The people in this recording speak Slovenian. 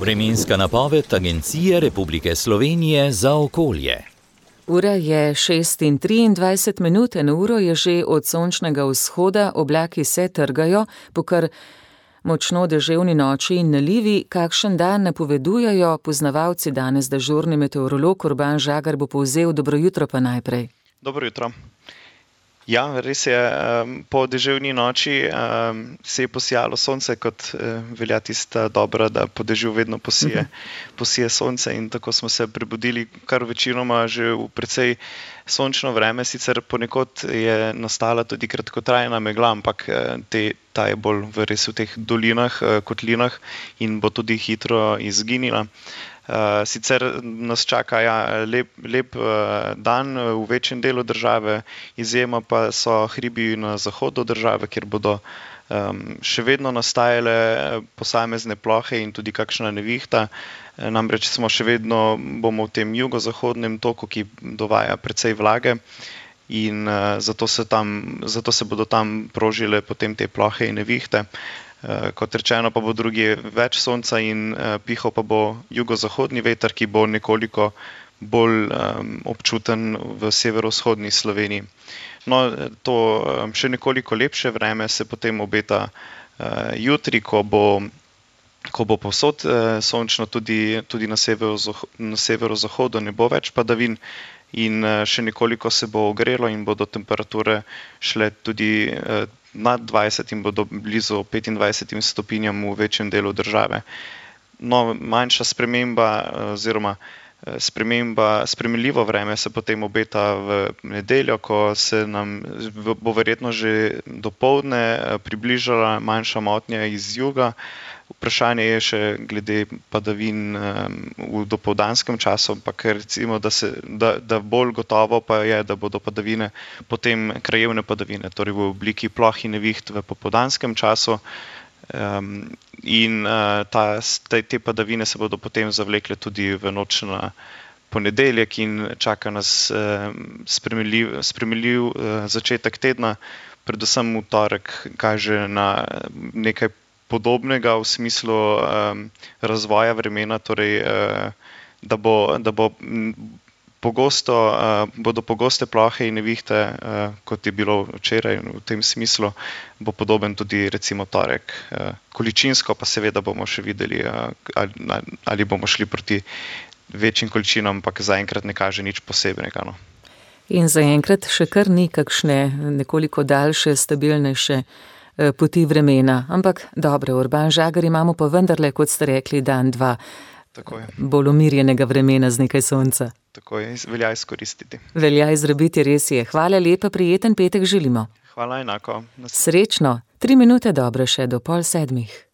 Vremenska napoved Agencije Republike Slovenije za okolje. Ura je 6:23, eno uro je že od sončnega vzhoda, oblaki se trgajo, po kar močno deževni noči in nalivi. Kakšen dan napovedujejo poznavalci? Danes dežurni meteorolog Urban Žagar bo povzel. Dobro jutro pa najprej. Dobro jutro. Ja, res je, po deževni noči se je posijalo sonce, kot velja tista dobra, da po dežju vedno posije sonce, in tako smo se prebudili kar večinoma že v precej sončno vreme. Sicer ponekod je nastala tudi kratkotrajna megla, ampak ta je bolj res v teh dolinah, kotlinah in bo tudi hitro izginila. Sicer nas čaka lep dan v večjem delu države, izjema pa so hribi na zahodu države, kjer bodo še vedno nastajale posamezne plohe in tudi kakšna nevihta. Namreč še vedno bomo v tem jugozahodnem toku, ki dovaja precej vlage, in zato se bodo tam prožile potem te plohe in nevihte. Kot rečeno pa bo drugje več sonca in pihal pa bo jugozahodni veter, ki bo nekoliko bolj občuten v severovzhodni Sloveniji. No, to še nekoliko lepše vreme se potem obeta jutri, ko bo povsod sončno, tudi na severozahodu ne bo več padavin in še nekoliko se bo ogrelo in bodo temperature šle tudi nad 20 in bodo blizu 25 stopinjam v večjem delu države. No, manjša sprememba oziroma spremenljivo vreme se potem obeta v nedeljo, ko se nam bo verjetno že dopoldne približala manjša motnja iz juga. Vprašanje je še glede padavin v dopoldanskem času, ampak recimo, da bolj gotovo pa je, da bodo padavine potem krajevne padavine, torej v obliki ploh in neviht v popoldanskem času. In te padavine se bodo potem zavlekle tudi v noč na ponedeljek in čaka nas spremenljiv začetek tedna, predvsem v torek kaže na nekaj podobnega v smislu razvoja vremena, torej da bodo pogoste plohe in nevihte, kot je bilo včeraj. V tem smislu bo podoben tudi recimo torek. Količinsko pa seveda bomo še videli, ali bomo šli proti večjim količinam, ampak zaenkrat ne kaže nič posebnega. No. In zaenkrat še kar ni kakšne nekoliko daljše, stabilnejše poti vremena. Ampak dobro, Urban Žagar, imamo pa vendarle, kot ste rekli, dan, dva bolj umirjenega vremena z nekaj sonca. Tako je, velja izkoristiti. Velja izrabiti, res je. Hvala lepa, prijeten petek želimo. Hvala, enako. Srečno, 3 minute dobre še do 6:30.